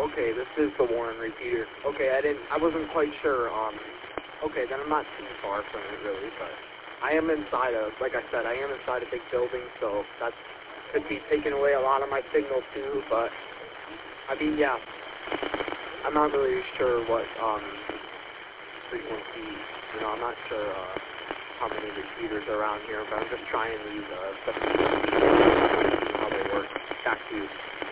Okay, this is the Warren repeater. Okay, I wasn't quite sure, okay, then I'm not too far from it really, but I am inside like I said, I am inside a big building, so that could be taking away a lot of my signal too, but, I mean, yeah, I'm not really sure what, frequency, you know, I'm not sure, how many repeaters are around here, but I'm just trying these, 7 how they work. Back to you.